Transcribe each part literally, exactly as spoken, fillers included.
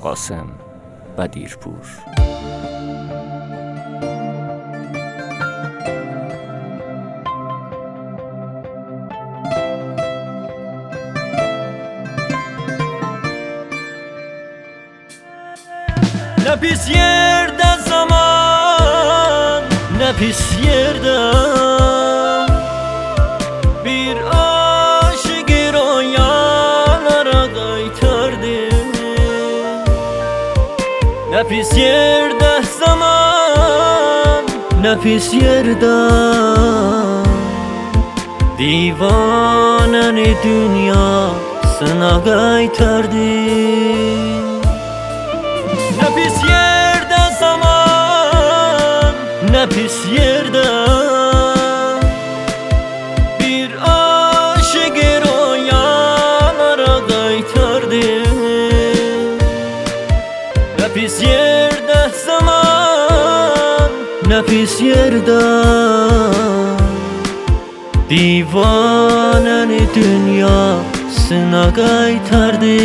قاسم بدیرپور. Ne pis yerde zaman, ne pis yerde bir aşık royalara kaytardı. Ne pis yerde zaman, ne pis yerde divaneni dünyasına kaytardı. Ne pis yerde zaman, ne pis yerde bir aşık royalara kaytardı. Ne pis yerde zaman, ne pis yerde divaneni dünyasına kaytardı.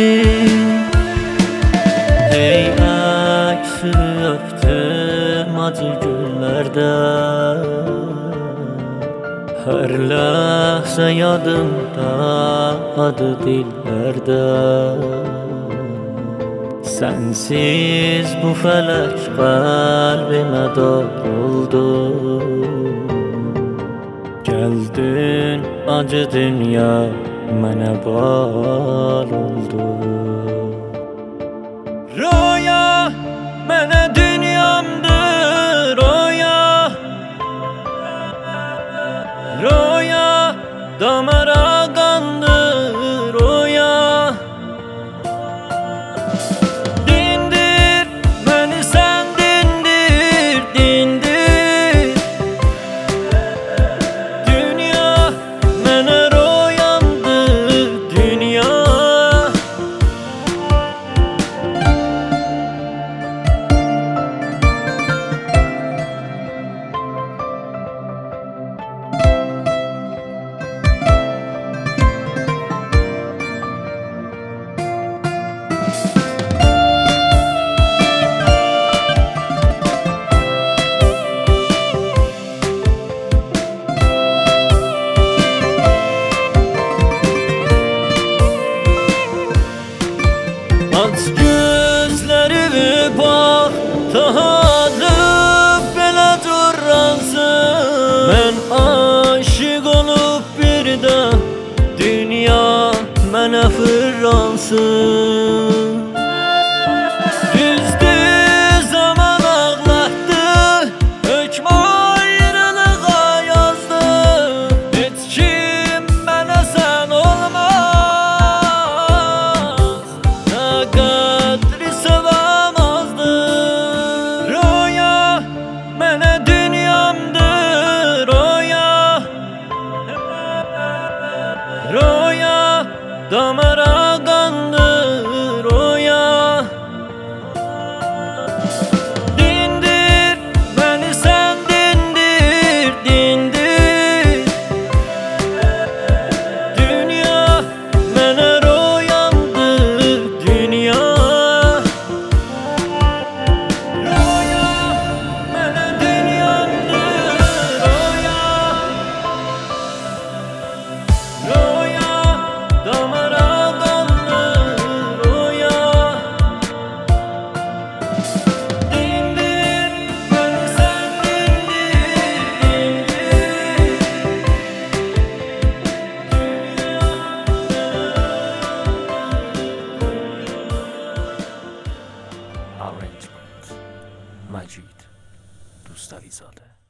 Ey aksi öptüm acı günlerde, her lahza yadımda adı dillerde. Sensiz bu felek kalbime dar oldu. Geldin acı dünya mene bal oldu. Roya mene dünyamdır roya, roya damara kandır roya. Dindir beni sen dindir, dindir. Dünya mene royamdır dünya. Aç gözlerimi bak, tahadım belə durransın. Mən aşık olup bir də dünya mənə fırlansın. Düzdür zaman ağlatdı, hökm ayrılığa yazdı. Heç kim mənə sən olmaz, kadri sevamazdı. Roya mene dünyamdır roya, roya damara kandır roya. Dindir beni sen dindir, dindir. Dünya mene royamdır dünya. Roya mene dünyamdır roya, roya damara kandır roya. Dindir beni sen dindir, dindir. Arrangement Majid Dostalizade.